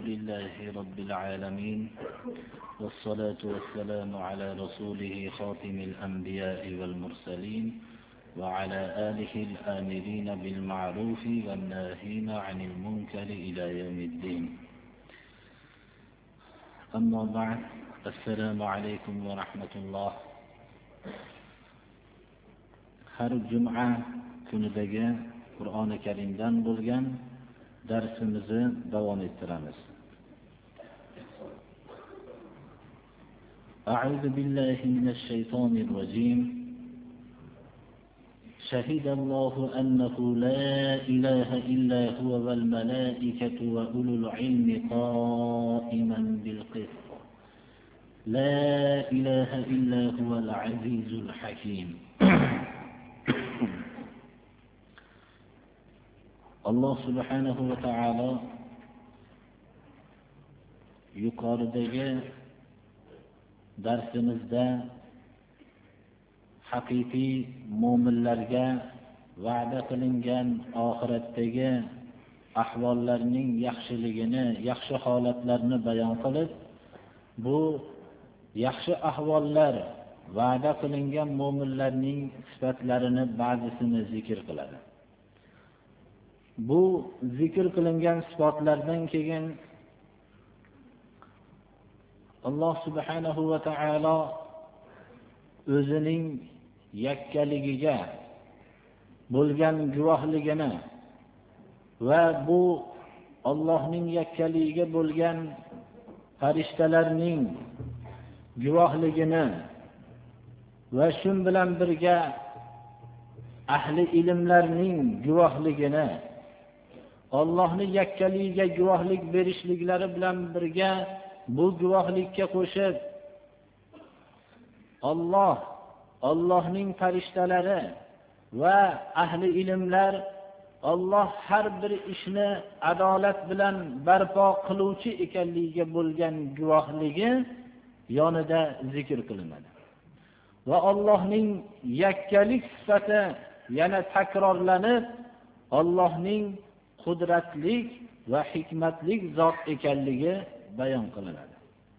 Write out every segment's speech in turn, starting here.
لله رب العالمين، والصلاة والسلام على رسوله خاتم الأنبياء والمرسلين وعلى آله الآمرين بالمعروف والناهين عن المنكر إلى يوم الدين. أما بعد، السلام عليكم ورحمة الله. Har juma kunidagi Qur'oni Karimdan bo'lgan darsimizni davom ettiramiz. أعوذ بالله من الشيطان الرجيم. شهد الله أنه لا إله إلا هو والملائكة وأولو العلم قائما بالقسط لا إله إلا هو العزيز الحكيم. Allah subhanahu va taolo yuqoridagi darsimizda haqiqiy mu'minlarga va'da qilingan oxiratdagi ahvollarning yaxshiligini, yaxshi holatlarni bayon qilib, bu yaxshi ahvollar va'da qilingan mu'minlarning sifatlarini ba'zisini zikr qiladi. Bu zikr qilingan sifatlardan keyin Alloh subhanahu va taolo o'zining yakkaligiga bo'lgan guvohligini va bu Allohning yakkaligiga bo'lgan farishtalarning guvohligini va shu bilan birga ahli ilmlarning guvohligini, Allohning yakkaligiga guvohlik berishliklari bilan birga bu guvohlikka qo'shib Allohning farishtalari va ahli ilmlar Alloh har bir ishni adolat bilan barpo qiluvchi ekanligiga bo'lgan guvohligi yonida zikr qilinadi. Va Allohning yakkalik sifati yana takrorlanib, Allohning qudratlik va hikmatlik zot ekanligi bayon qilinadi.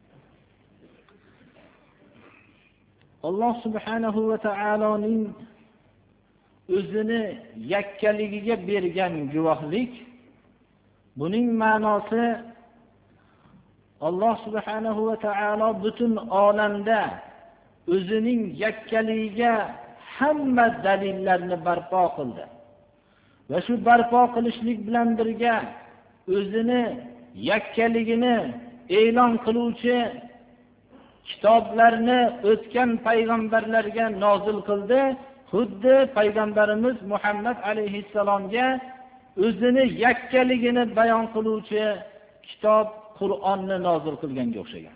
Alloh subhanahu va taoloning o'zini yakkaligiga bergan guvohlik, buning ma'nosi Alloh subhanahu va taolo butun olamda o'zining yakkaligiga hamma dalillarni barpo qildi. Va shu barpo qilishlik bilan birga o'zini yakkaligini e'lon qiluvchi kitoblarni o'tgan payg'ambarlarga nozil qildi. Xuddi payg'ambarimiz Muhammad alayhissalomga o'zini yakkaligini bayon qiluvchi kitob Qur'onni nozil qilganga o'xshagan.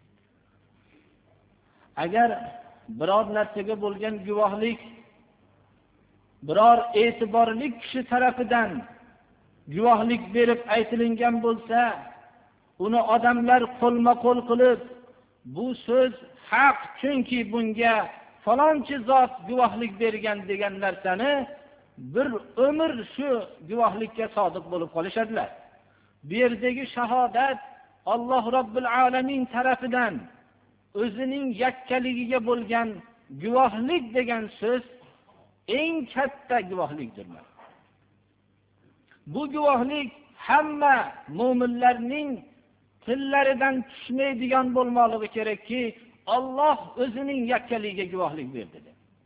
Agar biror narsaga bo'lgan guvohlik biror e'tiborli kishi tarafidan guvohlik berib aytilingan bo'lsa, uni odamlar qo'lma-qo'l qilib, bu so'z haq, chunki bunga falonchi zot guvohlik bergan degan narsani bir umr shu guvohlikka sodiq bo'lib qolishadilar. Bu yerdagi shahodat Alloh Robbil Alamin tarafidan o'zining yakkaligiga bo'lgan guvohlik degan so'z eng katta guvohlikdir. Bu guvohlik hamma mu'minlarning tillaridan tushmaydigan bo'lmoqligi kerakki, Alloh o'zining yakkaligiga guvohlik berdi.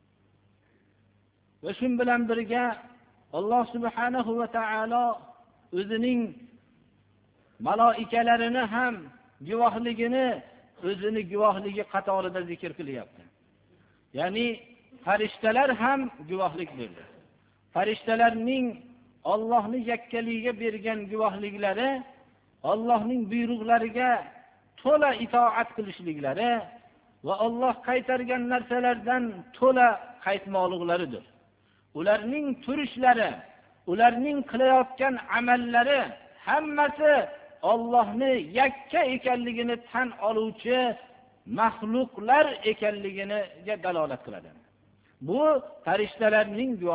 Va shu bilan birga Alloh subhanahu va taolo o'zining malaikalarini ham guvohligini o'zini guvohligi qatorida zikr qilyapti. Ya'ni farishtalar ham guvohlik berdi. Farishtalarning Allohning yakkaligiga bergan guvohliklari, Allohning buyruqlariga to'la itoat qilishliklari va Alloh qaytargan narsalardan to'la qaytmoqliklaridir. Ularning turishlari, ularning qilayotgan amallari hammasi Allohni yakka ekanligini tan oluvchi mahluqlar ekanligiga dalolat qiladi. Bu farishtalarning guvohligidir. Va shu bilan birga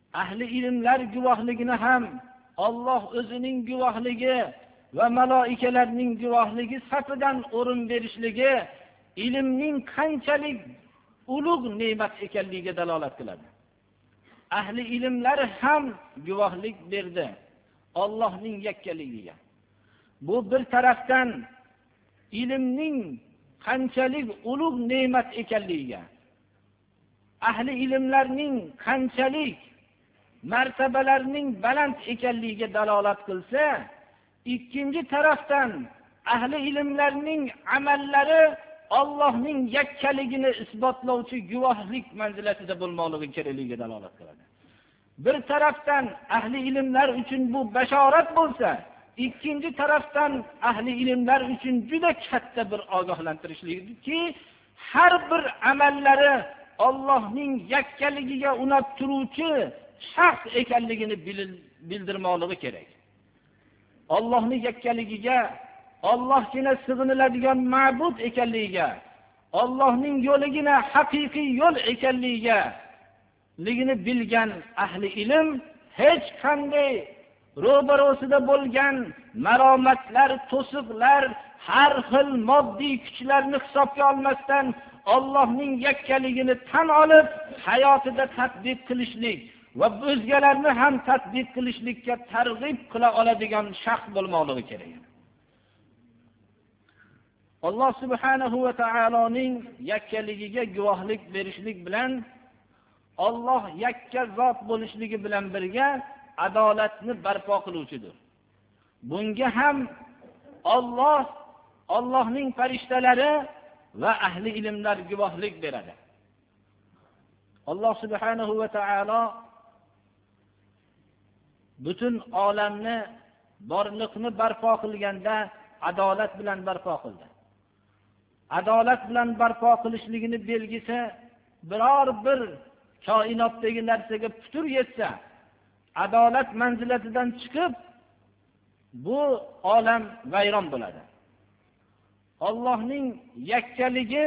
ahli ilmlar guvohligini ham Alloh o'zining guvohligi va malaikalarning guvohligi safidan o'rin berishligi ilmning qanchalik ulug' ne'mat ekanligiga dalolat qiladi. Ahli ilmlar ham guvohlik berdi Allohning yakkaligiga. Bu bir tarafdan ilmning qanchalik ulug' ne'mat ekanligiga, ahli ilmlarning qanchalik martabalarining baland ekanligiga dalolat qilsa, ikkinchi tarafdan ahli ilmlarning amallari Allohning yakkaligini isbotlovchi guvohlik manzilatida bo'lmoqligi kerakligiga dalolat qiladi. Bir tarafdan ahli ilmlar uchun bu bashorat bo'lsa, ikkinchi tarafdan ahli ilmlar uchun juda katta bir ogohlantirishlikki, har bir amallari Allohning yakkaligiga unab turuvchi shaxs ekanligini bildirmoqligi kerak. Allohning yakkaligiga, Allohgina sig'iniladigan ma'bud ekanligiga, Allohning yo'ligina haqiqiy yo'l ekanligiga bilgan ahli ilm hech qanday ro'barosida bo'lgan maromatlar, to'siqlar, har xil moddiy kuchlarni hisobga olmasdan Allohning yakkaligini tan olib, hayotida tatbiq qilishlik va o'zgalarni ham tatbiq qilishlikka targ'ib qila oladigan shaxs bo'lmoqligi kerak. Alloh subhanahu va taoloning yakkaligiga guvohlik berishlik bilan Alloh yakka zot bo'lishligi bilan birga adolatni barpo qiluvchidir. Bunga ham Allohning farishtalari va ahli ilmlar guvohlik beradi. Alloh subhanahu va taolo butun olamni, borliqni barpo qilganda adolat bilan barpo qildi. Adolat bilan barpo qilishligini belgisi biror bir koinotdagi narsaga putur yetsa, adolat manzilatidan chiqib bu olam vayron bo'ladi. Allohning yakkaligi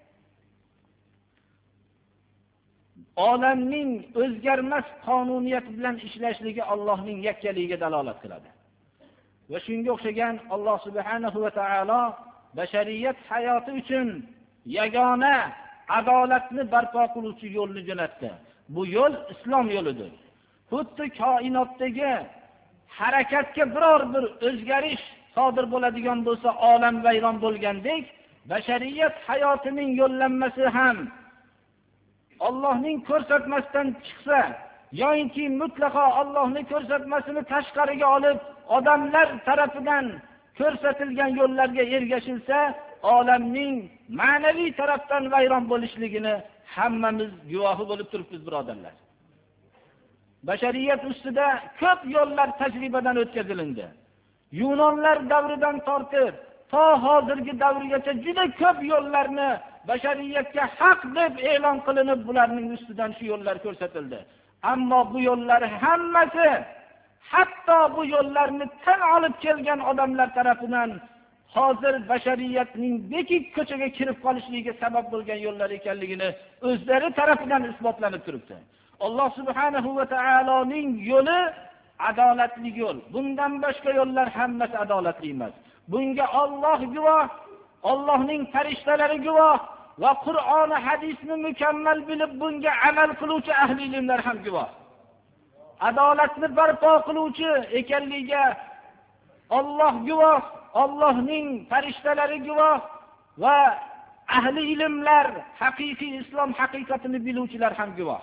olamning o'zgarmas qonuniyati bilan ishlashligi Allohning yakkaligiga dalolat qiladi. Va shunga o'xshagan Alloh subhanahu va taolo bashariyat hayoti uchun yagona adolatni barpo qiluvchi yo'lni jo'natdi. Bu yo'l islom yo'lidir. Xuddi koinotdagi harakatga biror bir o'zgarish sodir bo'ladigan bo'lsa, olam vayron bo'lgandek, bashariyat hayotining yo'llanmasi ham Allohning ko'rsatmasidan chiqsa, yoki mutlaqo Allohning ko'rsatmasini tashqariga olib, odamlar tarafidan ko'rsatilgan yo'llarga ergashilsa, olamning ma'naviy tarafdan vayron bo'lishligini hammamiz guvohi bo'lib turibmiz, birodarlar. Bashariyat ustida ko'p yo'llar tajribadan o'tkazilindi. Yunonlar davridan tortib to hozirgi davrgacha juda ko'p yo'llarni bashariyatga haq deb e'lon qilinib, bularning ustidan shu yo'llar ko'rsatildi. Ammo bu yo'llar hammasi, hatto bu yo'llarni tan olib kelgan odamlar tarafidan hozir bashariyatning bekik ko'chaga kirib qolishligiga sabab bo'lgan yo'llar ekanligini o'zlari tarafidan isbotlanib turibdi. Alloh subhanahu va taoloning yo'li adolatli yo'l. Bundan boshqa yo'llar hammasi adolatli emas. Bunga Alloh guvoh, Allohning farishtalari guvoh va Qur'on va hadisni mukammal bilib bunga amal qiluvchi ahli ilmlar ham guvoh. Adolatni barpo qiluvchi ekanligiga Alloh guvoh, Allohning farishtalari guvoh va ahli ilmlar, haqiqiy islom haqiqatini biluvchilar ham guvoh.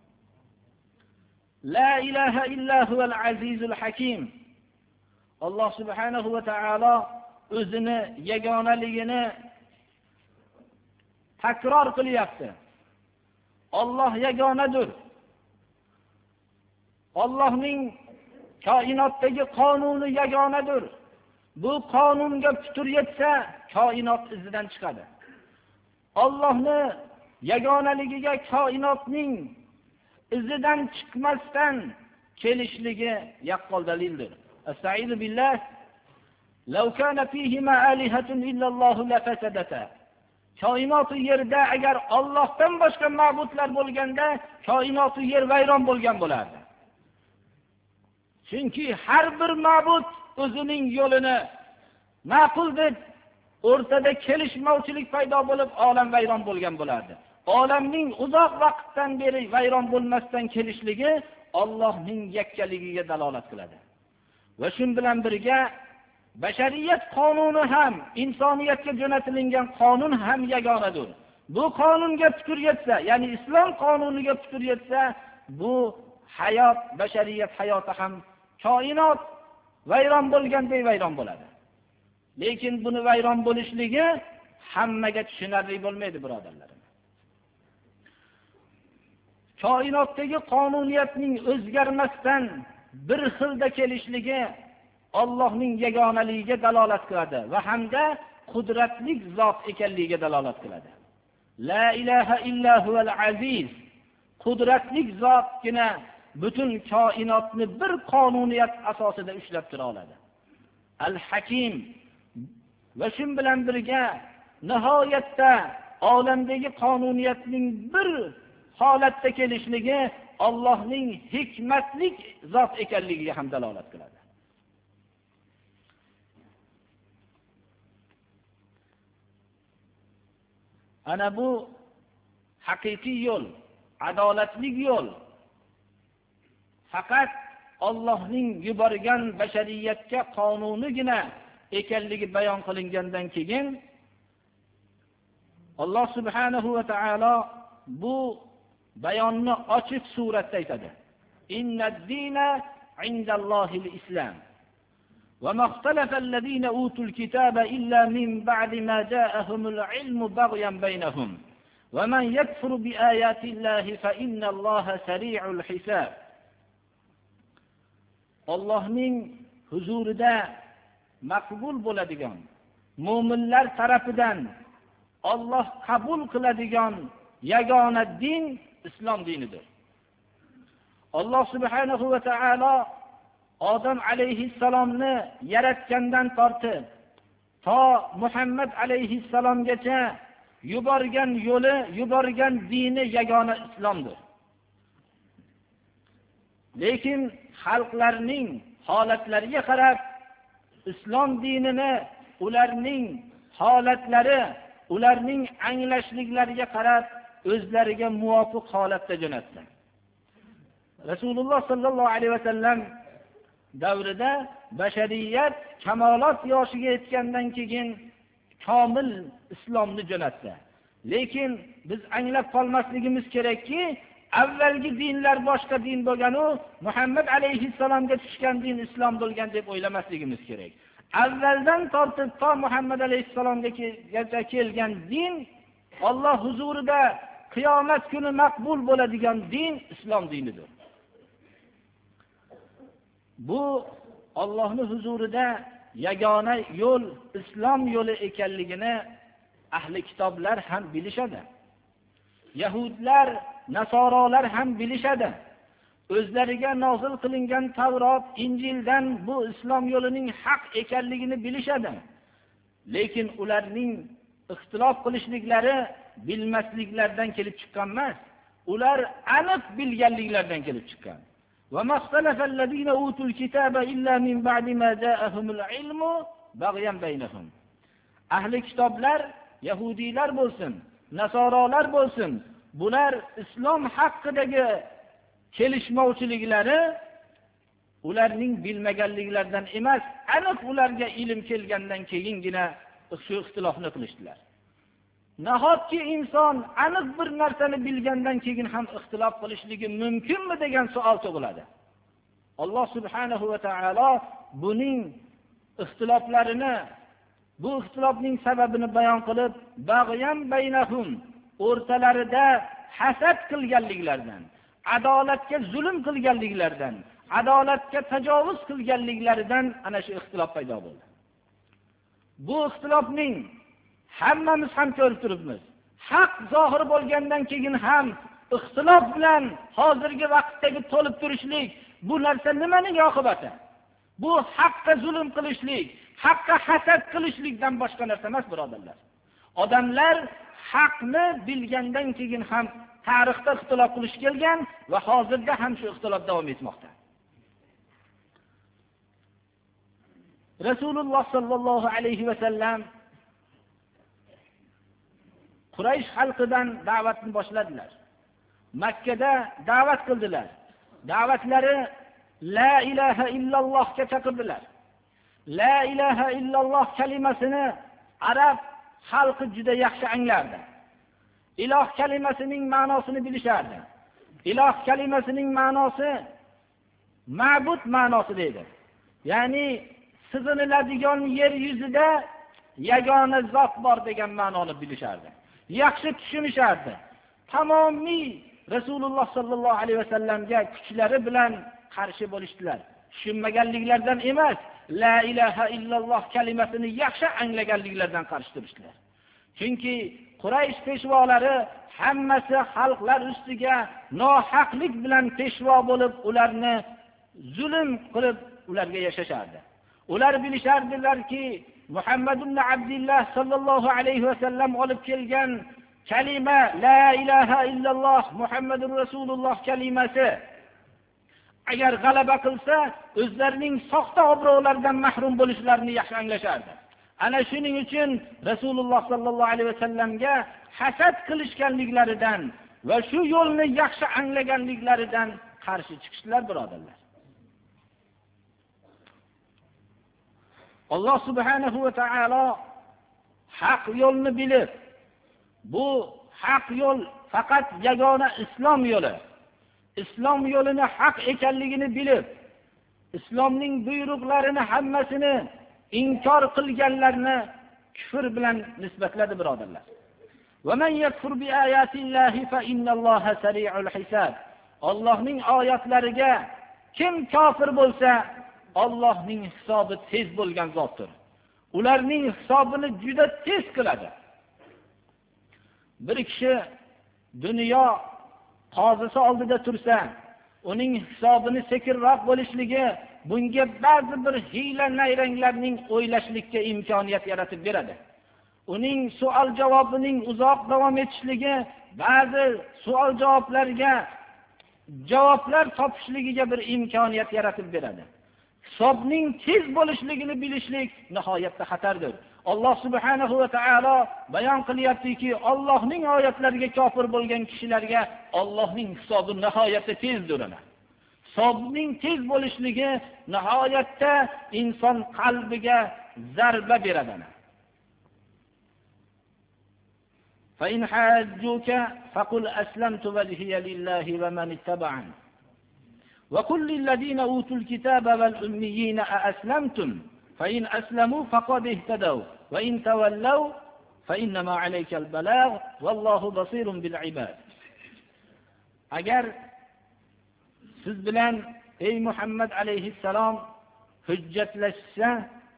La ilaha illa huval azizul hakim. Alloh subhanahu va taolo o'zini yagonaligini takror qilyapti. Alloh yagonadir. Allohning koinotdagi qonuni yagonadir. Bu qonunga putur yetsa, koinot izidan chiqadi. Allohning yagonaligiga koinotning izidan chiqmasdan kelishligi yaqqol dalildir. Estaizu billah. Law kana fihima alihatun illa Allahu la fasadata. Koinot yerda agar Allohdan boshqa ma'budlar bo'lganda, koinot yer vayron bo'lgan bo'lardi. Chunki har bir ma'bud o'zining yo'lini ma'qul deb o'rtada kelishmovchilik paydo bo'lib olam vayron bo'lgan bo'lardi. Olamning uzoq vaqtdan beri vayron bo'lmasdan kelishligi Allohning yakkaligiga dalolat qiladi. Va shu bilan birga bashariyat qonuni ham, insoniyatga jo'natilgan qonun ham yagonadir. Bu qonunga putur yetsa, ya'ni islom qonuniga putur yetsa, bu hayot, bashariyat hayoti ham koinot vayron bo'lgandek vayron bo'ladi. Lekin buni vayron bo'lishligi hammaga tushunarli bo'lmaydi, birodarlarim. Koinotdagi qonuniyatning o'zgarmasdan bir xilda kelishligi Allohning yagonaligiga dalolat qiladi va hamda qudratli zot ekanligiga dalolat qiladi. La ilaha illa huval aziz. Qudratli zotgina butun koinotni bir qonuniyat asosida ushlab tura oladi. Al-Hakim. Va shu bilan birga nihoyatda olamdagi qonuniyatning bir holatda kelishligi Allohning hikmatli zot ekanligiga ham dalolat qiladi. Ana bu haqiqiy yo'l, adolatli yo'l. Faqat Allohning yuborgan bashariyatga qonunigina ekanligi bayon qilingandan keyin Alloh subhanahu va taolo bu bayonni ochiq suratda aytadi. Innad-dina indallohil islam. وما اختلف الذين أوتوا الكتاب إلا من بعد ما جاءهم العلم بغيا بينهم ومن يكفر بآيات الله فإن الله سريع الحساب. Allohning huzurida maqbul bo'ladigan mu'minlar tarafidan Alloh qabul qiladigan yagona din islom dinidir. Alloh subhanahu va taolo Odam alayhissalomni yaratgandan tortib to Muhammad alayhissalomgacha yuborgan yo'li, yuborgan dini yagona islomdir. Lekin xalqlarning holatlariga qarab islom dinini ularning holatlari, ularning anglashliklariga qarab o'zlariga muvofiq holatda jo'natdi. Rasululloh sallallohu alayhi vasallam davrida bashariyat kamolot yoshiga yetgandan keyin komil islomni jo'natdi. Lekin biz anglab qolmasligimiz kerakki, avvalgi dinlar boshqa din bo'lgan-u, Muhammad alayhissalomga tushgan din islom bo'lgan deb o'ylamasligimiz kerak. Avvaldan tortib to Muhammad alayhissalomga kelgan din Alloh huzurida qiyomat kuni maqbul bo'ladigan din islom dinidir. Bu Allohning huzurida yagona yo'l islom yo'li ekanligini ahli kitoblar ham bilishadi. Yahudlar, nasorolar ham bilishadi. O'zlariga nozil qilingan Tavrot, Injildan bu islom yo'lining haq ekanligini bilishadi. Lekin ularning ixtilof qilishliklari bilmasliklardan kelib chiqqan emas. Ular aniq bilganliklardan kelib chiqqan. وما اختلف الذين أوتوا الكتاب إلا من بعد ما جاءهم العلم بغيا بينهم. Ahli kitoblar, Yahudilar bo'lsin, Nasorolar bo'lsin, bular islom haqidagi kelishmovchiliklari ularning bilmaganliklaridan emas, aniq ularga ilm kelgandan keyingina shu ixtilofni qilishdilar. Nahotki inson aniq bir narsani bilgandan keyin ham ixtilof qilishligi mumkinmi degan savol tug'iladi. Alloh subhanahu va taolo buning ixtiloflarini, bu ixtilofning sababini bayon qilib, bag'yan baynahum, o'rtalarida hasad qilganliklaridan, adolatga zulm qilganliklaridan, adolatga tajovuz qilganliklaridan ana shu ixtilof paydo bo'ldi. Bu ixtilofning hammamiz ham ko'rib turibmiz. Haq zohir bo'lgandan keyin ham ixtilof bilan hozirgi vaqtdagi to'lib turishlik, bu narsa nimaning oqibati? Bu haqqa zulm qilishlik, haqqa hasad qilishlikdan boshqa narsa emas, birodarlar. Odamlar haqni bilgandan keyin ham tarixda ixtilof qilish kelgan va hozirda ham shu ixtilof davom etmoqda. Rasululloh sallallohu alayhi va sallam Quraysh xalqidan da'vatni boshladilar. Makkada da'vat qildilar. Da'vatlari la ilaha illallohga chaqirdilar. La ilaha illalloh kalimasini arab xalqi juda yaxshi anglardi. Iloh kalimasining ma'nosini bilishardi. Iloh kalimasining ma'nosi ma'bud ma'nosi deydi. Ya'ni sig'iniladigan yer yuzida yagona zot bor degan ma'noni bilishardi. Yaxshi tushunishardi. Tamomiy Rasululloh sallallohu alayhi vasallamga kuchlari bilan qarshi bo'lishdilar. Tushunmaganliklaridan emas, la ilaha illalloh kalimasini yaxshi anglaganliklaridan qarshi turishdilar. Chunki Quraysh peshvolari hammasi xalqlar ustiga nohaqlik bilan peshvo bo'lib, ularni zulm qilib ularga yashashardi. Ular bilishardilarki, Muhammad ibn Abdullah sallallohu alayhi vasallam olib kelgan kalima la ilaha illalloh Muhammadur Rasululloh kalimasi agar g'alaba qilsa, o'zlarining soxta obro'laridan mahrum bo'lishlarini yaxshi anglashardi. Ana shuning uchun Rasululloh sallallohu alayhi vasallamga hasad qilishganliklaridan va shu yo'lni yaxshi anglaganliklaridan qarshi chiqishlar, birodarlar. Alloh subhanahu va taolo haq yo'lni bilib, bu haq yo'l faqat yagona islom yo'li. Islom yo'lini haq ekanligini bilib, islomning buyruqlarini hammasini inkor qilganlarni kufr bilan nisbatladi, birodarlar. Va man yakfur bi ayatillahi fa innalloha sari'ul hisab. Allohning oyatlariga kim kofir bo'lsa, Allohning hisobi tez bo'lgan zotdir. Ularning hisobini juda tez qiladi. Bir kishi dunyo qozisi oldida tursa, uning hisobini sekinroq bo'lishligi bunga ba'zi bir hiyla nayranglarning o'ylashlikka imkoniyat yaratib beradi. Uning savol javobining uzoq davom etishligi ba'zi savol javoblarga javoblar topishligiga bir imkoniyat yaratib beradi. Hisobning tez bo'lishligini bilishlik nihoyatda xatardir. Alloh subhanahu va taolo bayon qilyaptiki, Allohning oyatlariga kofir bo'lgan kishilarga Allohning hisobi nihoyatda tezdir. Hisobning tez bo'lishligi nihoyatda inson qalbiga zarba beradi. Fa in hajjuka faqul aslamtu wajhiya lillahi wa man ittaba'ani wa qul lil ladina utul kitaba wal ummiyina aslamtum fa in aslamu faqad ihtadaw wa in tawallaw fa innama alayka al balagh wallahu basirun bil ibad. Agar siz bilan ey Muhammad alayhissalom hujjatlashsa,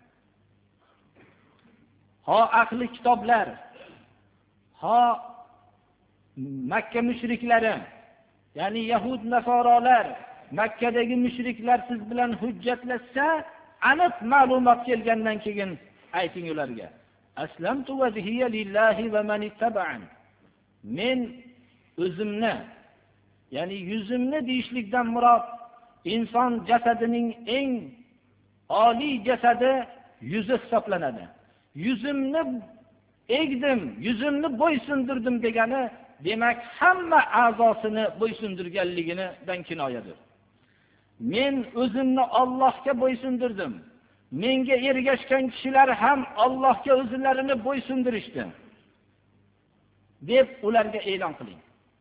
ha ahli kitoblar, ha Makka mushriklari, ya'ni Yahud nasoralar, Makkadagi mushriklar siz bilan hujjatlashsa, aniq ma'lumot kelgandan keyin ayting ularga: Aslamtu wajhiya lillahi va man ittaba'ani. Men o'zimni, ya'ni yuzimni deyishlikdan murod inson jasadining eng oliy jasadi yuzi hisoblanadi. Yuzimni egdim, yuzimni bo'ysundirdim degani, demak hamma a'zosini bo'ysundirganligidan kinoyadir. Men o'zimni Allohga bo'ysundirdim. Menga ergashgan kishilar ham Allohga o'zlarini bo'ysundirishdi deb ularga e'lon qiling.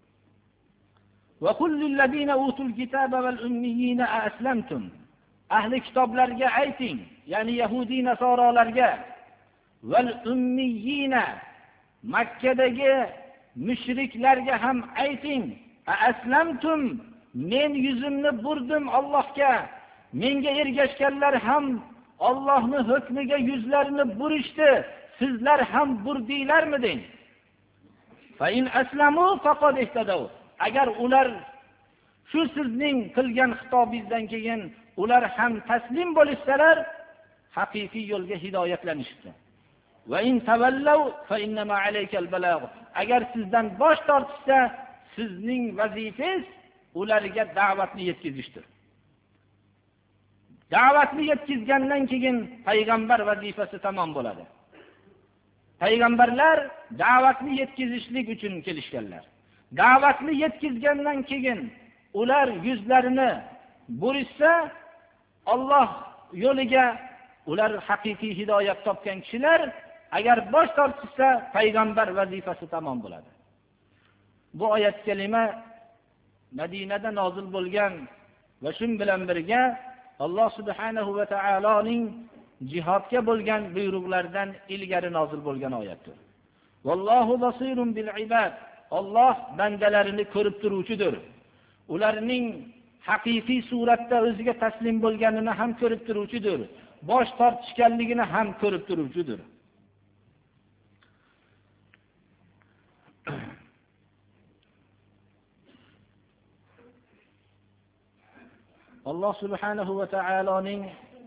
Va qul lil ladina utul kitaba wal ummiyina aslamtum. Ahli kitoblarga ayting, ya'ni yahudi nasoralarga, val ummiyina, Makkadagi mushriklarga ham ayting: aslamtum, men yuzimni burdim Allohga. Menga ergashganlar ham Allohning hukmiga yuzlarini burishdi. Sizlar ham burdinglarmi deng. Fa in aslamu faqad ihtadaw. Agar ular shu sizning qilgan xitobingizdan keyin ular ham taslim bo'lishsalar, haqiqiy yo'lga hidoyatlanishdi. Va in tavallaw fa innama alaykal balagh. Agar sizdan bosh tortishsa, sizning vazifangiz ularga da'vatni yetkazishdir. Da'vatni yetkazgandan keyin payg'ambar vazifasi tamom bo'ladi. Payg'ambarlar da'vatni yetkazishlik uchun kelishganlar. Da'vatni yetkazgandan keyin ular yuzlarini burishsa, Alloh yo'liga ular haqiqiy hidoyat topgan kishilar, agar bosh tortishsa, payg'ambar vazifasi tamom bo'ladi. Bu oyat kalima Madinada nozil bo'lgan va shun bilan birga Alloh subhanahu va taoloning jihodga bo'lgan buyruqlaridan ilgari nozil bo'lgan oyatdir. Vallohu basirun bil ibad. Alloh bandalarini ko'rib turuvchidir. Ularning haqiqiy suratda o'ziga taslim bo'lganini ham ko'rib turuvchidir. Bosh tortishganligini ham ko'rib turuvchidir. Alloh subhanahu va taoloning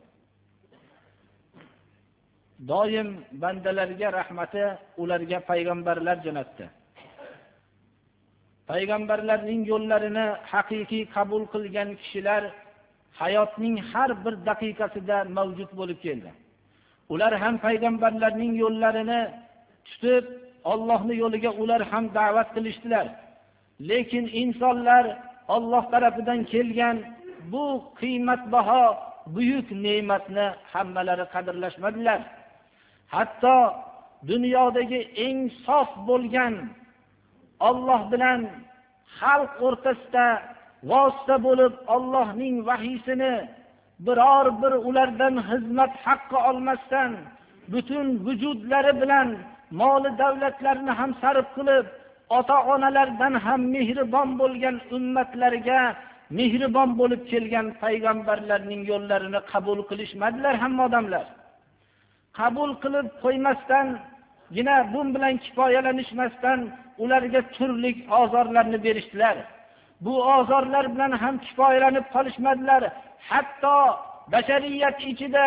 doim bandalarga rahmati, ularga payg'ambarlar jo'natdi. Payg'ambarlarning yo'llarini haqiqiy qabul qilgan kishilar hayotning har bir daqiqasida mavjud bo'lib keldi. Ular ham payg'ambarlarning yo'llarini tutib, Allohning yo'liga ular ham da'vat qilishdilar. Lekin insonlar Alloh tarafidan kelgan bu qiymatbaho buyuk ne'matni hammalari qadrlashmadilar. Hatto dunyodagi eng sof bo'lgan Alloh bilan xalq o'rtasida vosita bo'lib Allohning vahiysini biror bir ulardan xizmat haqqi olmasdan butun vujudlari bilan moli davlatlarini ham sarf qilib, ota-onalardan ham mehribon bo'lgan ummatlarga mehribon bo'lib kelgan payg'ambarlarning yo'llarini qabul qilishmadilar hamma odamlar. Qabul qilib qo'ymasdan, yine bun bilan kifoyalanishmasdan ularga turli ozorlarni berishdilar. Bu ozorlar bilan ham kifoyalanib qolishmadilar. Hatto bashariyat ichida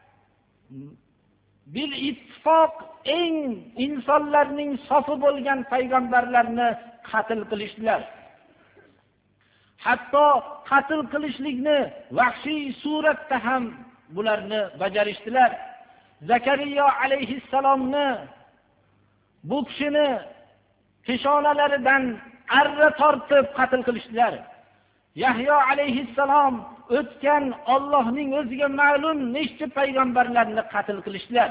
bil ittifoq eng insonlarning sofi bo'lgan payg'ambarlarni qatl qilishdilar. Hatto qatl qilishlikni vahshiy suratda ham bularni bajarishdilar. Zakariya alayhissalomni, bu kishini peshonalaridan arra tortib qatl qilishdilar. Yahyo alayhissalom o'tgan Allohning o'ziga ma'lum nechta payg'ambarlarni qatl qilishdilar.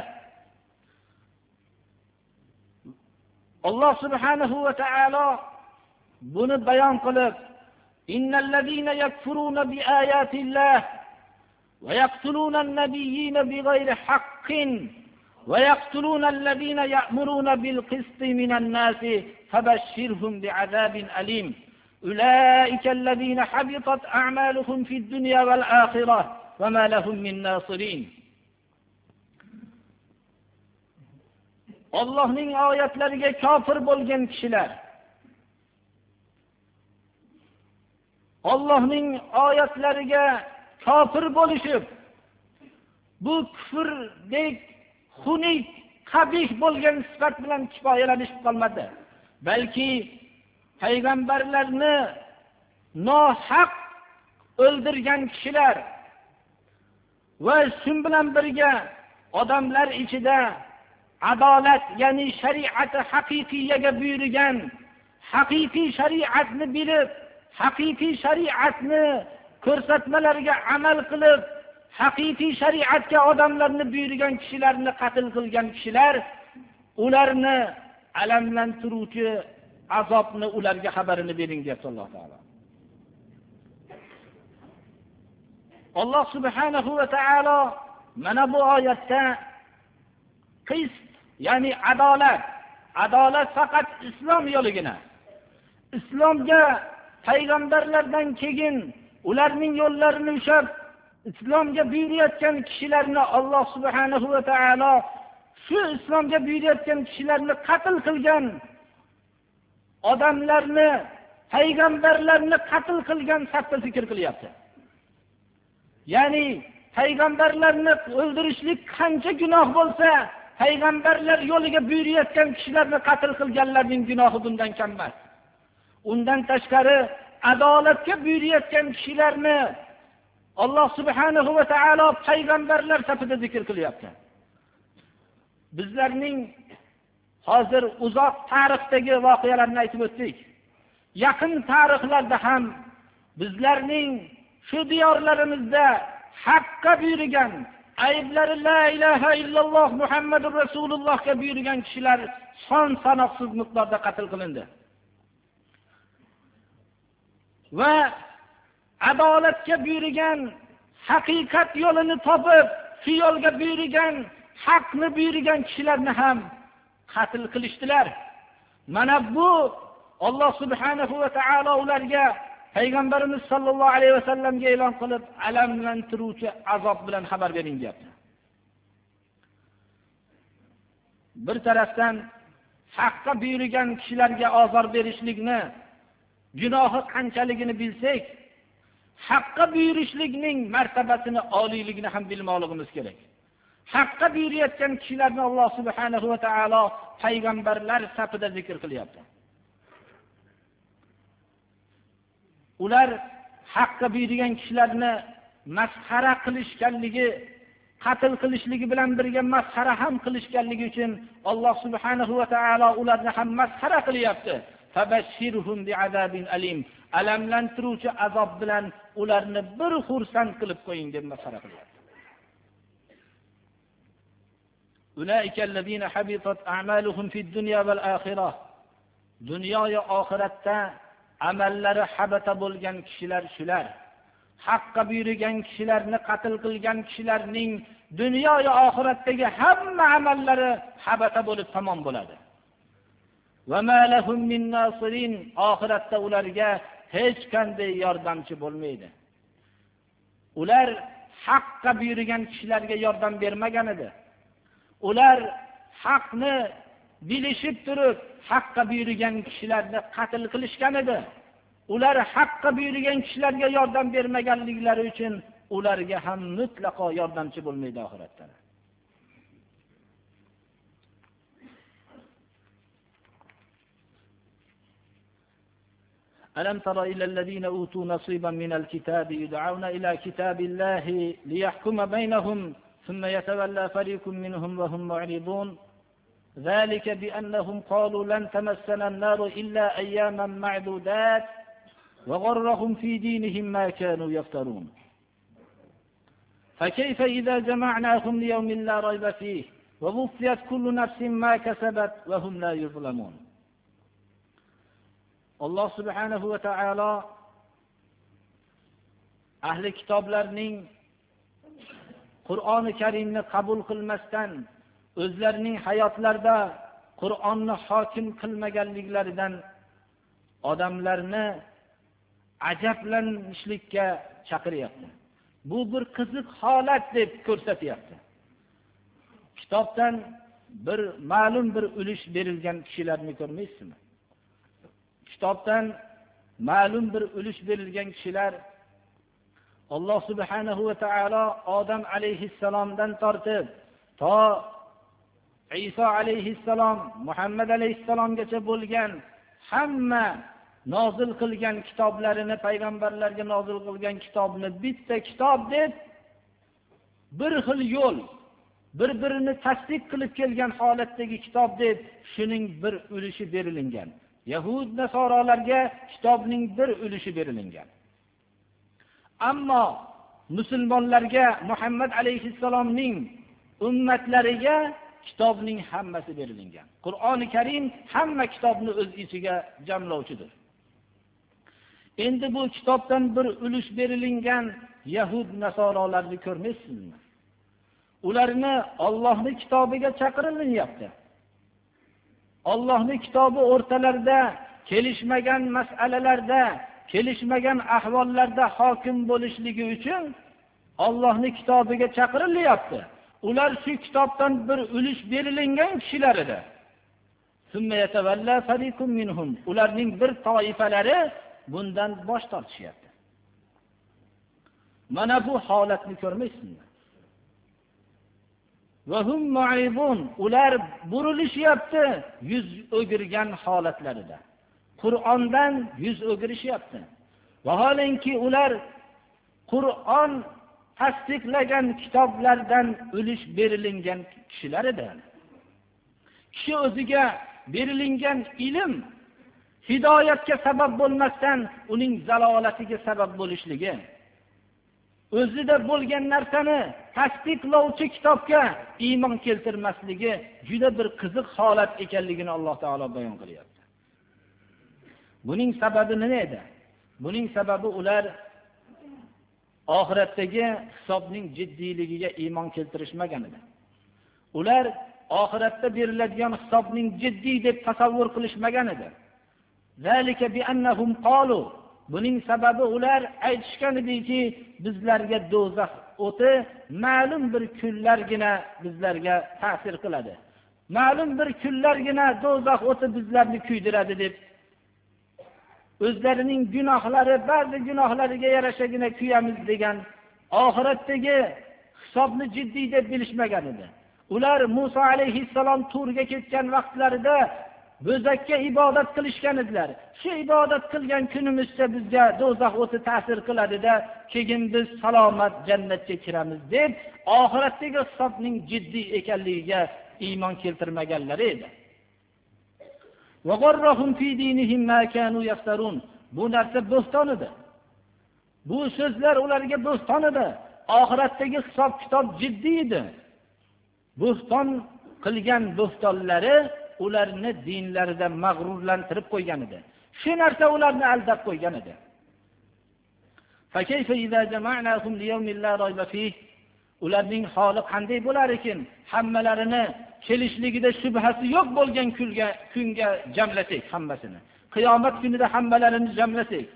Alloh subhanahu va taolo buni bayon qilib, innallazina yakfuruna bi ayatillah va yaqtuluna an-nabiyina bighayri haqqin va yaqtuluna allazina ya'muruna bil qisti minan nasi fabashshirhum bi'azabin alim. Ulaika allazina habitat a'maluhum fid dunya wal akhirah wa ma lahum min nasirin. Allohning oyatlariga kofir bo'lgan kishilar, Allohning oyatlariga kofir bo'lishib, bu kufrdek xunuk, qabih bo'lgan sifat bilan kifoyalanishib qolmadi. Balki payg'ambarlarni nohaq o'ldirgan kishilar va shun bilan birga odamlar ichida adolat, ya'ni shariati haqiqiyaga buyurgan, haqiqiy shariatni bilib, haqiqiy shariatni ko'rsatmalariga amal qilib, haqiqiy shariatga odamlarni buyurgan kishilarni qatl qilgan kishilar, ularni alamlantiruvchi azobni ularga xabarini bering deb Alloh taolo. Alloh subhanahu va taolo mana bu oyatda qist, ya'ni adolat faqat islom yo'ligina. Islomga payg'ambarlardan keyin ularning yo'llarini ushlab islomga buyurayotgan kishilarni Alloh subhanahu va taolo shu islomga buyurayotgan kishilarni qatl qilgan odamlarni, payg'ambarlarni qatl qilgan safda zikr qilyapti. Ya'ni payg'ambarlarni o'ldirishlik qancha gunoh bo'lsa, payg'ambarlar yo'liga buyurayotgan kishilarni qatl qilganlarning gunohi bundan kam emas. Undan tashqari adolatga buyurayotgan kishilarni Alloh subhanahu va taolo payg'ambarlar safida zikr qilyapti. Bizlarning hozir uzoq tarixdagi voqealarni aytib o'tdik. Yaqin tarixlarda ham bizlarning shu diyorlarimizda haqqa buyurgan, ayblari la ilaha illalloh Muhammadur Rasulullohga buyurgan kishilar son sanoqsiz miqdorda qatl qilindi. Va adolatga buyurgan, haqiqat yo'lini topib, shu yo'lga buyurgan, haqni buyurgan kishilarni ham qatl qilishdilar. Mana bu Alloh subhanahu va taolo ularga payg'ambarimiz sollallohu alayhi vasallamga e'lon qilib, alamlantiruvchi azob bilan xabar bering deyapti. Bir tarafdan haqqa buyurgan kishilarga ozor berishlikni, gunohi qanchaligini bilsak, haqqa buyurishlikning martabasini, oliyligini ham bilmoqligimiz kerak. Haqqa buyurayotgan kishilarni Alloh subhanahu va taolo payg'ambarlar safida zikr qilyapti. Ular haqqa buyurgan kishilarni masxara qilishganligi, qatl qilishligi bilan birga masxara ham qilishganligi uchun Alloh subhanahu va taolo ularni ham masxara qilyapti. Fabashshirhum bi'azabin alim. Alamlantiruvchi azob bilan ularni bir xursand qilib qo'ying deb masxara qilyapti. Ulaika allazina habitat a'maluhum fid dunya val akhirah. Dunyo va oxiratda amallari habata bo'lgan kishilar shular. Haqqa buyurgan kishilarni qatl qilgan kishilarning dunyo va oxiratdagi hamma amallari habata bo'lib tamom bo'ladi. Va ma lahum min nasirin. Oxiratda ularga hech qanday yordamchi bo'lmaydi. Ular haqqa buyurgan kishilarga yordam bermagan edi. Ular haqni bilishib turib, haqqa buyurgan kishilarni qatl qilishgan edi. Ular haqqa buyurgan kishilarga yordam bermaganliklari uchun ularga ham mutlaqo yordamchi bo'lmaydi oxiratda. ألم تر إلى الذين أوتوا نصيبا من الكتاب يدعون إلى كتاب الله ليحكم بينهم ثم يتولى فريق منهم وهم معرضون ذلك بأنهم قالوا لن تمسنا النار إلا أياما معدودات وغرهم في دينهم ما كانوا يفترون فكيف إذا جمعناهم ليوم لا ريب فيه ووفيت كل نفس ما كسبت وهم لا يظلمون. Alloh subhanahu va taolo ahli kitoblarning Qur'oni Karimni qabul qilmasdan o'zlarining hayotlarida Qur'onni hokim qilmaganliklaridan odamlarni ajablanishlikka chaqiryapti. Bu bir qiziq holat deb ko'rsatyapti. Kitobdan bir ma'lum bir ulush berilgan kishilarni ko'rmaysizmi? Kitobdan ma'lum bir ulush berilgan kishilar Alloh subhanahu va taolo Odam alayhissalomdan tortib to Iso alayhissalom, Muhammad alayhissalomgacha bo'lgan hamma nozil qilgan kitoblarini, payg'ambarlarga nozil qilgan kitobni bitta kitob deb bir xil yo'l, bir-birini tasdiq qilib kelgan holatdagi kitob deb shuning bir ulushi berilingan. Yahud nasoralarga kitobning bir ulushi berilingan. Ammo musulmonlarga, Muhammad alayhissalomning ummatlariga kitobning hammasi berilingan. Qur'oni Karim hamma kitobni o'z ichiga jamlovchidir. Endi bu kitobdan bir ulush berilingan Yahud nasoralarni ko'rmaysizmi? Ularni Allohning kitobiga chaqirilyapti. Allohning kitobi o'rtalarida kelishmagan masalalarda, kelishmagan ahvollarda hokim bo'lishligi uchun Allohning kitobiga chaqirilyapti. Ular shu kitobdan bir ulush berilingan kishilar edi. Ularning bir toifalari bundan bosh tortishyapti. Mana bu holatni ko'rmaysizmi? Vahum ma'ibun, ular burilishyapti yuz o'girgan holatlarida. Qur'ondan yuz o'girishyapti. Vaholanki ular Qur'on tasdiqlagan kitoblardan ulush berilingan kishilar edi. Kishi o'ziga berilingan ilm hidoyatga sabab bo'lmasdan uning zalolatiga sabab bo'lishligi, o'zida bo'lgan narsani tasdiqlovchi kitobga iymon keltirmasligi juda bir qiziq holat ekanligini Alloh taolo bayon qilyapti. Buning sababi nima edi? Buning sababi ular oxiratdagi hisobning jiddiyligiga iymon keltirishmagan edi. Ular oxiratda beriladigan hisobning jiddiy deb tasavvur qilishmagan edi. Zalika bi annahum qalu, buning sababi ular aytishgan ediki, bizlarga do'zax o'ti ma'lum bir kunlargina bizlarga ta'sir qiladi. Ma'lum bir kunlargina do'zax o'ti bizlarni kuydiradi deb o'zlarining gunohlari, ba'zi gunohlariga yarashagina kuyamiz degan oxiratdagi hisobni jiddiy deb bilishmagan edi. Ular Musa alayhissalom Turga ketgan vaqtlarida bo'zakka ibodat qilishgan edilar. Shu ibodat qilgan kunimizda bizga do'zax o'ti ta'sir qiladi-da, keyin biz salomat jannatga kiramiz deb oxiratdagi hisobning jiddiy ekanligiga iymon keltirmaganlar edi. Bu narsa bo'ston edi. Bu so'zlar ularga bo'ston edi. Oxiratdagi hisob kitob jiddiy edi. Bo'ston qilgan bo'stonlari ularni dinlarida mag'rurlantirib qo'ygan edi. Shu narsa ularni aldab qo'ygan edi. Ularning holi qanday bo'lar ekan? Hammalarini kelishligida shubhasi yo'q bo'lgan kunga jamlasak hammasini. Qiyomat kunida hammalarini jamlasak.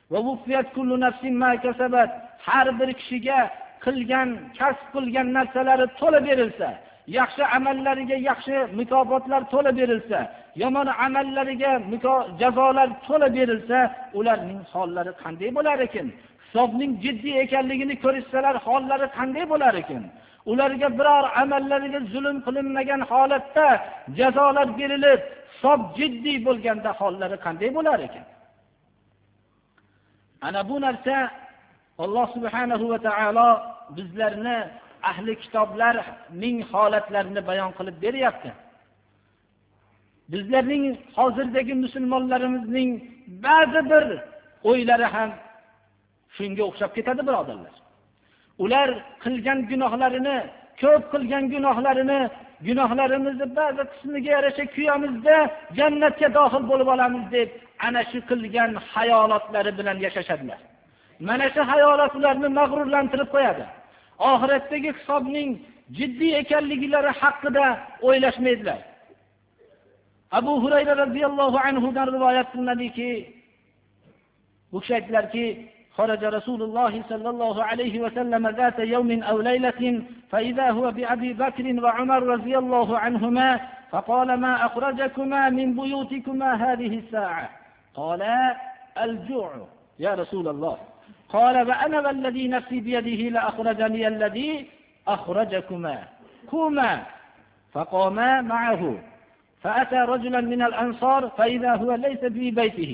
Har bir kishiga qilgan, kasb qilgan narsalari to'la berilsa, yaxshi amallariga yaxshi mukofotlar to'la berilsa, yomon amallariga jazolar to'la berilsa, ularning hollari qanday bo'lar ekan? Hisobning jiddiy ekanligini ko'rishsalar, hollari qanday bo'lar ekan? Ularga biror amallariga zulm qilinmagan holatda jazolar berilib, hisob jiddiy bo'lganda hollari qanday bo'lar ekan? Ana bu narsa Alloh subhanahu va taolo bizlarni ahli kitoblarning holatlarini bayon qilib beryapti. Bizlarning hozirdagi musulmonlarimizning ba'zi bir o'ylari ham shunga o'xshab ketadi, birodarlar. Ular qilgan gunohlarini, ko'p qilgan gunohlarimizni ba'zi qismiga yarasha kuyamizda jannatga daxil bo'lib olamiz deb ana shu qilgan hayolotlari bilan yashashadilar. Mana shu hayolat ularni mag'rurlantirib qo'yadi. Oxiratdagi hisobning jiddiy ekanliklari haqida o'ylashmaydilar. Abu Hurayra radhiyallohu anhu dan rivoyat qilinadiki, bu kishi aytdilarki, خرج رسول الله صلى الله عليه وسلم ذات يوم أو ليلة فإذا هو بأبي بكر وعمر رضي الله عنهما فقال ما أخرجكما من بيوتكما هذه الساعة؟ قال الجوع يا رسول الله. قال وأنا والذي نفسي بيده لأخرجني الذي أخرجكما، قوما. فقاما معه فأتى رجلا من الأنصار فإذا هو ليس في بيته،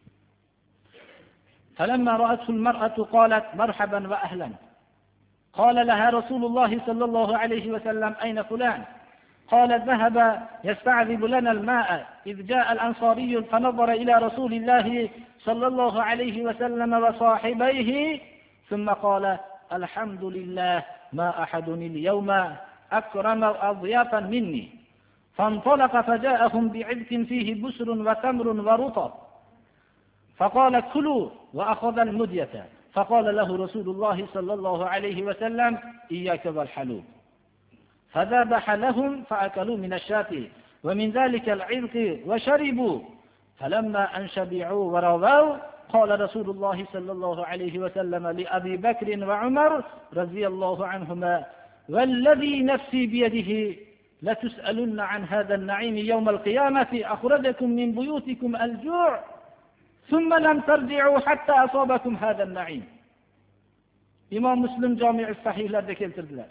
فلما رأته المرأة قالت مرحبا وأهلا. قال لها رسول الله صلى الله عليه وسلم أين فلان؟ قالت ذهب يستعذب لنا الماء. إذ جاء الأنصاري فنظر إلى رسول الله صلى الله عليه وسلم وصاحبيه ثم قال الحمد لله ما أحدني اليوم أكرم أضيافا مني. فانطلق فجاءهم بعلك فيه بسر وتمر ورطب فقال كلوا وأخذ المدية. فقال له رسول الله صلى الله عليه وسلم إياك والحلوب. فذبح لهم فأكلوا من الشاة ومن ذلك العرق وشربوا. فلما أن شبعوا ورووا قال رسول الله صلى الله عليه وسلم لأبي بكر وعمر رضي الله عنهما والذي نفسي بيده لتسألن عن هذا النعيم يوم القيامة أخرجكم من بيوتكم الجوع ثم لم ترجعوا حتى أصابكم هذا النعيم. إمام مسلم جامع الصحيح لدى keltirdilar.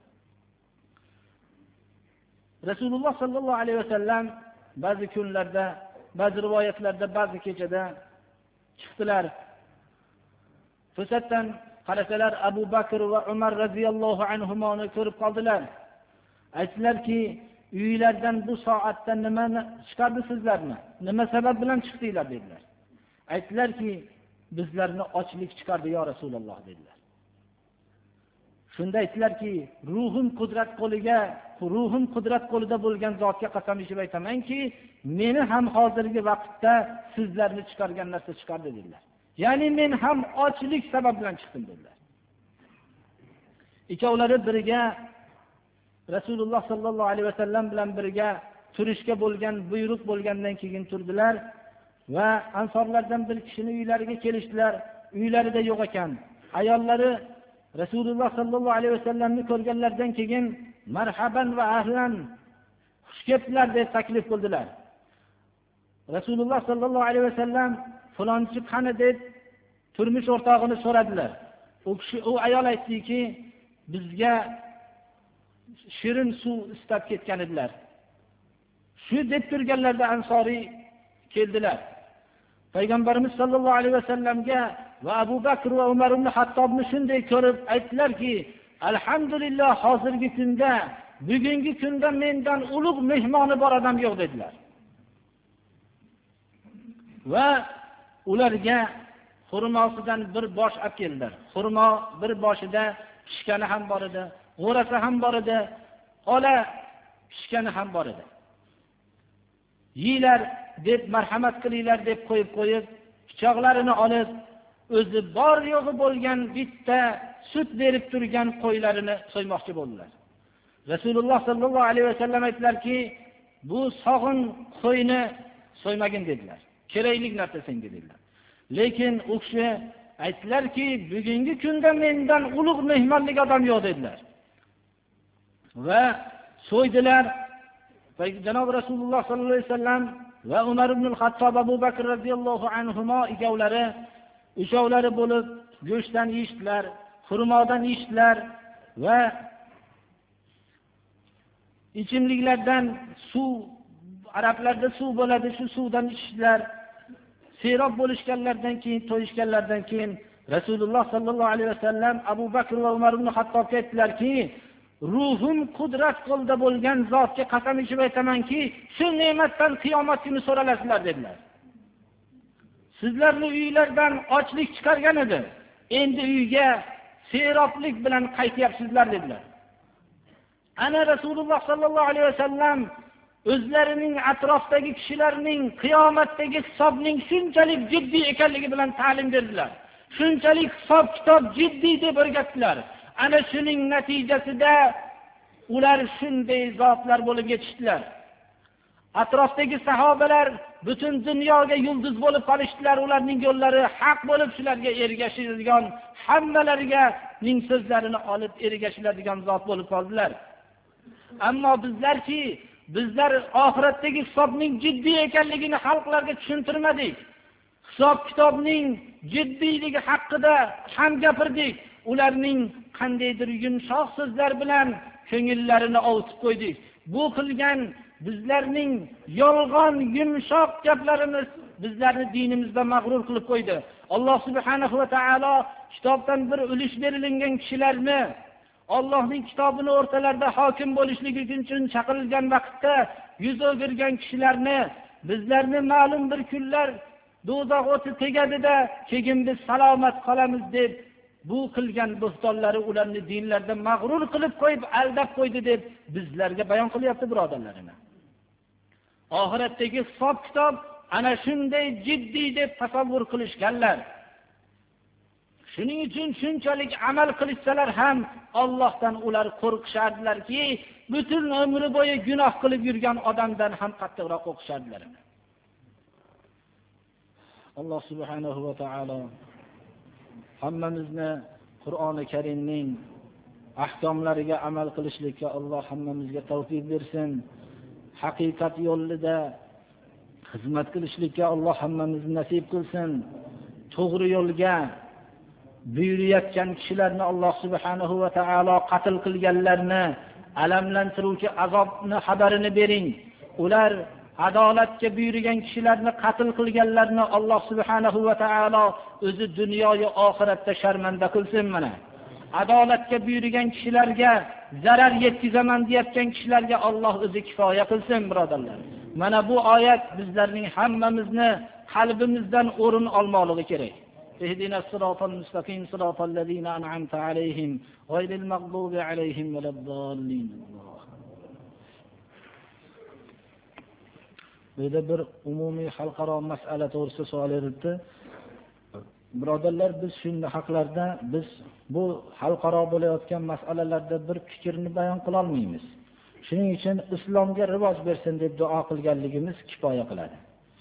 Rasululloh sallallohu alayhi vasallam ba'zi kunlarda, ba'zi rivoyatlarda, ba'zi kechada chiqdilar. To'satdan qarasalar Abu Bakr va Umar radhiyallohu anhumoni ko'rib qoldilar. Aytdilarki, uylardan bu soatda nimani chiqardi sizlarni? Nima sabab bilan chiqdinglar dedilar. Aytdilarki, bizlarni ochlik chiqardi yo Rasululloh dedilar. Shunda aytdilarki, ruhim qudrat qo'lida bo'lgan zotga qasam ichib aytamanki, meni ham hozirgi vaqtda sizlarni chiqargan narsa chiqardi dedilar. Ya'ni men ham ochlik sabab bilan chiqdim dedilar. Ikkovlari birga Rasululloh sallallohu alayhi vasallam bilan birga turishga bo'lgan buyruq bo'lgandan keyin turdilar va ansorlardan bir kishini uylariga kelishdilar. Uylarida yo'q ekan. Ayollari Rasululloh sallallohu alayhi vasallamni ko'rganlardan keyin marhaban va ahlan, xush kelibdilar deb taklif qildilar. Rasululloh sallallohu alayhi vasallam falonchi qani deb turmush o'rtog'ini so'radilar. U ayol aytdiki, bizga shirin suv istab ketgan edilar. Shu deb turganlarda ansoriy keldilar. Payg'ambarimiz sallallohu alayhi vasallamga va Abu Bakr va Umar ibn Hattobni shunday ko'rib aytdilarki, alhamdulillah, hozirgi kunda, bugungi kunda mendan ulug' mehmoni bor odam yo'q dedilar. Va ularga xurmosidan bir bosh olib keldilar. Xurmo bir boshida pishgani ham bor edi, g'o'rasi ham bor edi, ola pishgani ham bor edi. Yeylar deb, marhamat qilinglar deb qo'yib pichoqlarini olib, o'zi bor yo'g'i bo'lgan bitta sut berib turgan qo'ylarini so'ymoqchi bo'ldilar. Rasululloh sallallohu alayhi vasallam aytdilarki, bu sog'in qo'yni so'ymagin dedilar. Kerakli narsa senga dedilar. Lekin u kishi aytdilarki, bugungi kunda mendan ulug' mehmonlik odam yo'q dedilar. Va so'ydilar. Janob Rasululloh sallallohu alayhi vasallam va Umar ibn al-Hattob, Abu Bakr radhiyallohu anhuma uchovlari bo'lib go'shtdan yeyishdilar, xurmodan yeyishdilar va ichimliklardan suv, arablarda suv bo'ladi, shu suvdan ichishdilar. Serob bo'lishganlardan keyin, to'yishganlardan keyin Rasululloh sallallohu alayhi vasallam Abu Bakr va Umar ibn Hattobga aytdilarki, ruhim qudrat qo'lida bo'lgan zotga qasam ichib aytamanki, shu ne'matdan qiyomat kuni so'ralasizlar dedilar. Sizlarni uylardan ochlik chiqargan edi. Endi uyga seroblik bilan qaytyapsizlar dedilar. Ana Rasululloh sallallohu alayhi vasallam o'zlarining atrofdagi kishilarning qiyomatdagi hisobning shunchalik jiddiy ekanligi bilan ta'lim berdilar. Shunchalik hisob kitob jiddiy deb o'rgatdilar. Ana shuning natijasida ular shunday zotlar bo'lib yetishdilar. Atrofdagi sahobalar butun dunyoga yulduz bo'lib qolishdilar. Ularning yo'llari haq bo'lib, shularga ergashadigan, hammalariga ning so'zlarini olib ergashiladigan zot bo'lib qoldilar. Ammo bizlar oxiratdagi hisobning jiddiy ekanligini xalqlarga tushuntirmadik. Hisob kitobning jiddiyligi haqida ham gapirdik. Ularning qandaydir yumshoq so'zlar bilan ko'ngillarini ovutib qo'ydik. Bu qilgan bizlarning yolg'on yumshoq gaplarimiz bizlarni dinimizda mag'rur qilib qo'ydi. Alloh subhanahu va taolo kitobdan bir ulush berilgan kishilarni, Allohning kitobini o'rtalarida hokim bo'lishligi uchun chaqirilgan vaqtda yuz o'girgan kishilarni, bizlarni ma'lum bir kunlar do'zax o'ti tegadida, keyin biz salomat qolamiz deb bu qilgan bo'xtonlari ularni dinlarda mag'rur qilib qo'yib, aldab qo'ydi deb bizlarga bayon qilyapti birodarlarini. Oxiratdagi hisob kitob ana shunday jiddiy deb tasavvur qilishganlar. Shuning uchun shunchalik amal qilsalar ham Allohdan ular qo'rqishardilarki, butun umri bo'yi gunoh qilib yurgan odamdan ham qattiqroq qo'rqishardilar. Alloh subhanahu va taolo hammamizni Qur'oni Karimning ahkomlariga amal qilishlikka Alloh hammamizga tavfiq bersin. Haqiqat yo'lida xizmat qilishlikka Alloh hammamizni nasib qilsin. To'g'ri yo'lga buyurayotgan kishilarni Alloh subhanahu va taolo qatl qilganlarni alamlantiruvchi azobni xabarini bering. Ular adolatga buyurgan kishilarni qatl qilganlarni Alloh subhanahu va taolo o'zi dunyoyu oxiratda sharmanda qilsin mana. Adolatga buyurgan kishilarga zarar yetkazaman deyotgan kishilarga Alloh o'zi kifoya qilsin birodarlar. Mana bu oyat bizlarning hammamizni qalbimizdan o'rin olmoqligi kerak. Ihdina siratal mustaqim siratal ladzina an'amta alayhim ghayril maghdubi alayhim valaddallin. Burada bir umumiy xalqaro masala to'g'risida savol berildi. Birodarlar, biz shunday haqlarda biz bu xalqaro bo'layotgan masalalarda bir fikrni bayon qila olmaymiz. Shuning uchun islomga rivoj bersin deb duo qilganligimiz kifoya qiladi.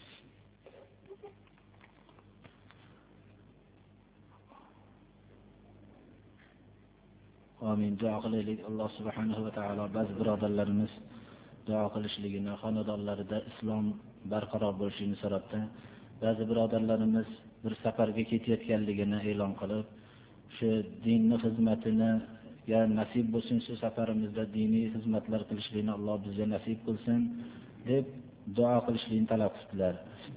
Amin. Duo qilaylik. Alloh subhanahu va taolo ba'zi birodarlarimiz duo qilishligini, xonadonlarida islom barqaror bo'lishini so'rabdi. Ba'zi birodarlarimiz bir safarga ketayotganligini e'lon qilib, shu dinning xizmatini nasib bo'lsin, shu safarimizda diniy xizmatlar qilishlikni Alloh bizga nasib qilsin deb duo qilishlikni talab qildilar.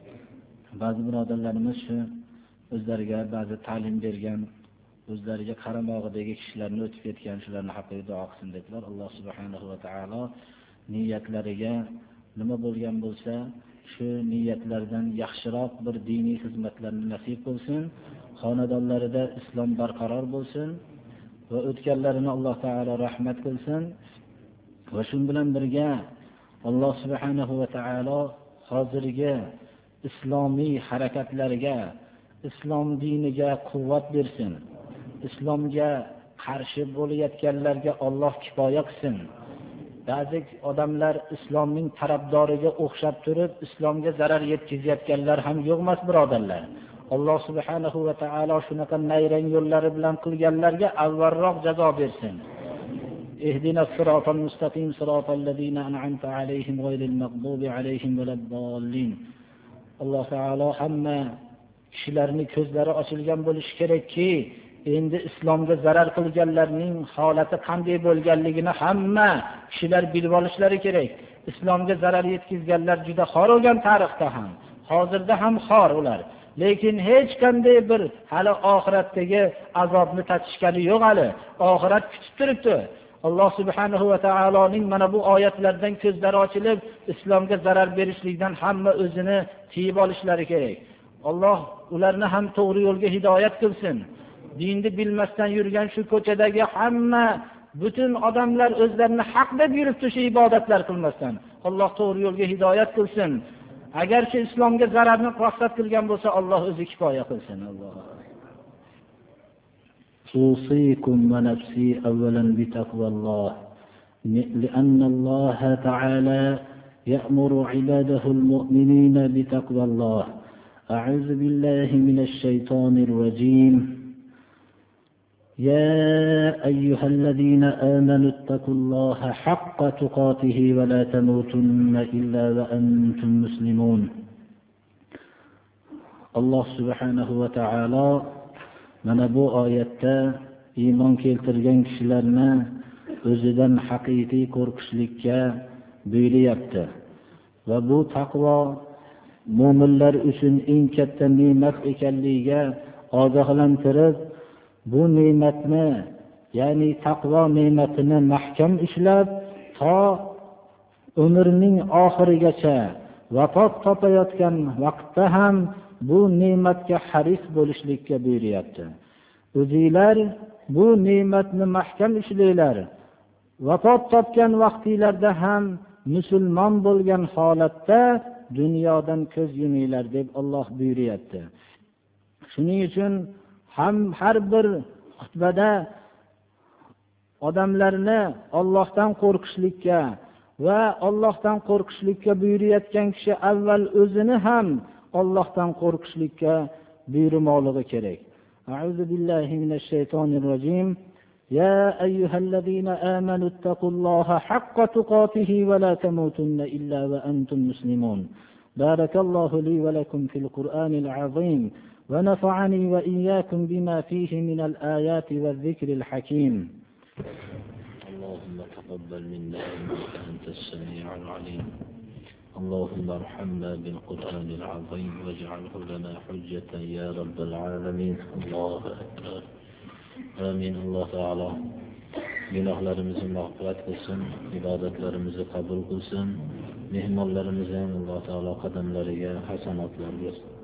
Ba'zi birodarlarimiz shu o'zlariga ba'zi ta'lim bergan, o'zlariga qaramog'idagi kishilarni o'tib ketgan shularni haqqiga duo qilsin dedilar. Alloh subhanahu va taolo niyatlariga nima bo'lgan bo'lsa, shu niyatlardan yaxshiroq bir diniy xizmatlarni nasib qilsin. Xonadonlarida islom barqaror bo'lsin va o'tganlarini Alloh taolo rahmat qilsin. Va shu bilan birga Alloh subhanahu va taolo hozirgi islomiy harakatlarga, islom diniga quvvat bersin. Islomga qarshi bo'layotganlarga Alloh kifoya qilsin. Ba'zi odamlar islomning tarafdoriga o'xshab turib, islomga zarar yetkazayotganlar ham yo'q emas birodarlar. Alloh subhanahu va taolo shunaqa nayrang yo'llari bilan qilganlarga avvalroq jazo bersin. Ihdinas siratal mustaqim siratal ladzina an'amta alayhim ghayril maghdubi alayhim valaddallin. Alloh taolo hamma kishilarning ko'zlari ochilgan bo'lishi kerakki, endi islomga zarar qilganlarning holati qanday bo'lganligini hamma kishilar bilib olishlari kerak. Islomga zarar yetkazganlar juda xor bo'lgan tarixda ham, hozirda ham xor ular. Lekin hech qanday bir hali oxiratdagi azobni tatishgani yo'q hali. Oxirat kutib turibdi. Alloh subhanahu va taoloning mana bu oyatlardan ko'zlari ochilib, islomga zarar berishlikdan hamma o'zini tiyib olishlari kerak. Alloh ularni ham to'g'ri yo'lga hidoyat qilsin. Dinni bilmasdan yurgan shu ko'chadagi hamma butun odamlar o'zlarini haq deb yuribdi shu ibodatlar qilmasdan. Alloh to'g'ri yo'lga hidoyat qilsin. Agar shu islomga zararni qasd qilgan bo'lsa, Alloh o'zi kifoya qilsin. Alloh. Usikum va nafsi avvalan bi taqvalloh. لأن الله تعالى يأمر عباده المؤمنين بتقوى الله. أعوذ بالله من الشيطان الرجيم. يا أيها الذين آمنوا اتقوا الله حق تقاته ولا تموتن إلا وأنتم مسلمون. الله سبحانه وتعالى mana bu oyatda iymon keltirgan kishilarni o'zidan haqiqiy qo'rqishlikka buyuryapti. Va bu taqvo mu'minlar uchun eng katta ne'mat ekanligiga ogohlantirib, bu ne'matni, ya'ni taqvo ne'matini mahkam ushlab, to umrning oxirigacha vafot topayotgan vaqtda ham bu ne'matga haris bo'lishlikka buyuryapti. O'zinglar bu ne'matni mahkam ushlanglar. Vafot topgan vaqtinglarda ham musulmon bo'lgan holatda dunyodan ko'z yuminglar deb Alloh buyuryapti. Shuning uchun ham har bir xutbada odamlarni Allohdan qo'rqishlikka va Allohdan qo'rqishlikka buyurayotgan kishi avval o'zini ham Allohdan qo'rqishlikka buyurmoqligi kerak. A'udhu billahi minash shaytonir rojim. Ya ayyuhallazina amanu ittaqulloha haqqa tuqatihi va la tamutunna illa va antum muslimun. Barakallohu li va lakum fil Qur'anil azim. ونفعني وإياكم بما فيه من الآيات والذكر الحكيم. اللهم تقبل منا إنك أنت السميع العليم. اللهم ارحمنا بالقرآن العظيم واجعله لنا حجة يا رب العالمين. الله أكبر. آمين. الله تعالى gunohlarimizni mag'firat qilsin, ibodatlarimizni qabul qilsin, mehmonlarimizni Alloh taolo qadamlariga hasanotlar bersin.